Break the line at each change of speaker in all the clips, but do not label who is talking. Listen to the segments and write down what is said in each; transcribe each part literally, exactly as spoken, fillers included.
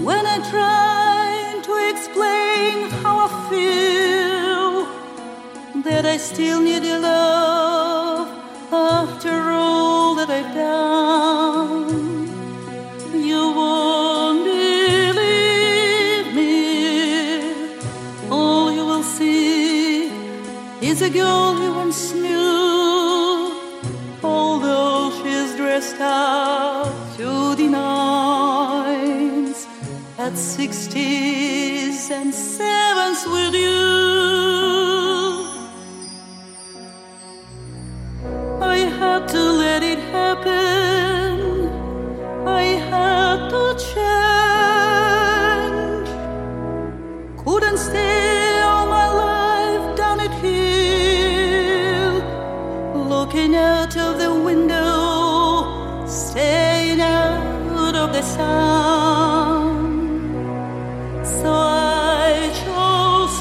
when I try to explain how I feel, that I still need your love after all that I've done. You won't believe me. All you will see is a girl you once knew, although she's dressed up to the nines, at sixties and sevens with you. I had to let it happen. I had to change. Couldn't stay all my life down at hill, looking out of the window, staying out of the sun. So I chose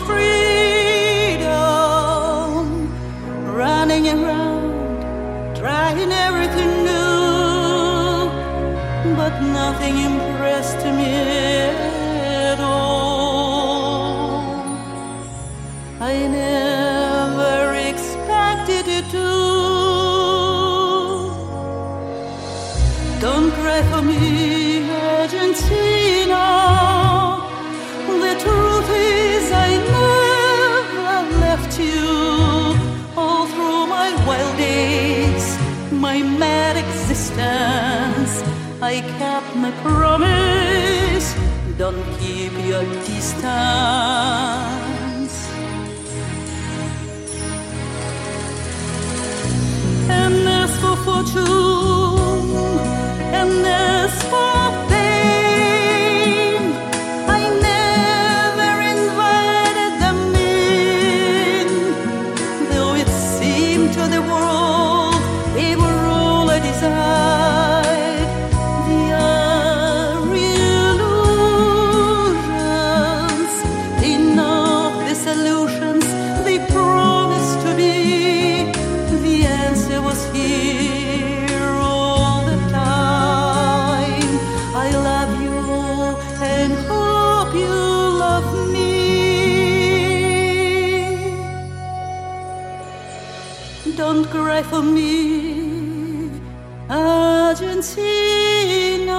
freedom, running around, trying everything new, but nothing impressed me at all. I never expected it to. Don't cry for me, Argentina. The truth is I never left you. All through my wild days, my mad existence, I kept my promise. Don't keep your distance. And as for fortune, and as for fame, I never invited them in, though it seemed to the world they were all I desired. They are illusions, they know the solutions they promised to be. The answer was here all the time. I love you and hope you love me. Don't cry for me, Argentina.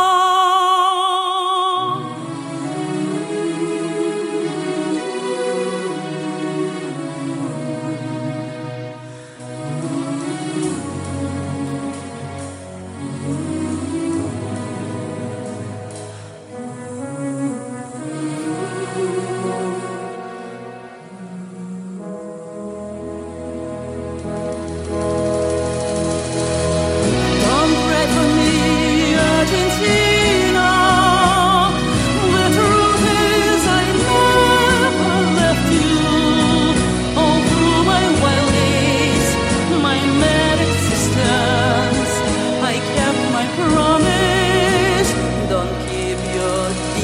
Don't cry for me, Argentina. The truth is I never left you. All through my wild days, my mad existence, I kept my promise. Don't keep your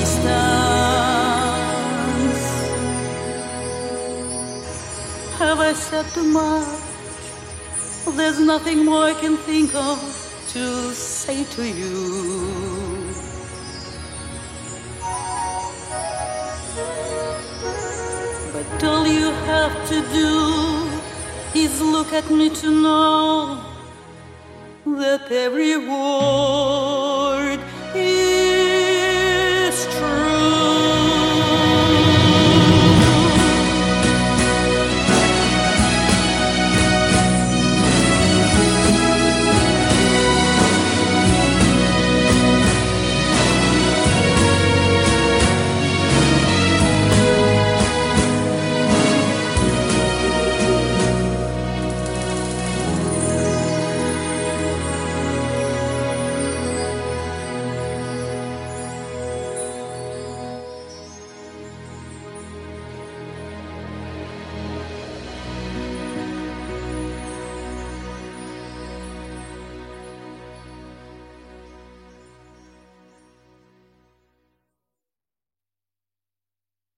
distance. Have I said too much? There's nothing more I can think of to say to you. But all you have to do is look at me to know that every word